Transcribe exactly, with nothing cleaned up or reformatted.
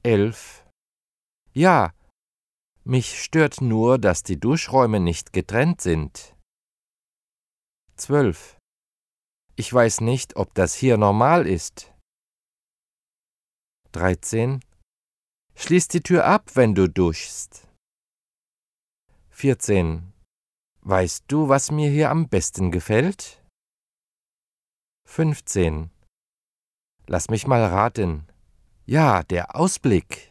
elf. Ja, mich stört nur, dass die Duschräume nicht getrennt sind. zwölf. Ich weiß nicht, ob das hier normal ist. dreizehn. Schließ die Tür ab, wenn du duschst. vierzehn. Weißt du, was mir hier am besten gefällt? fünfzehn. Lass mich mal raten. Ja, der Ausblick.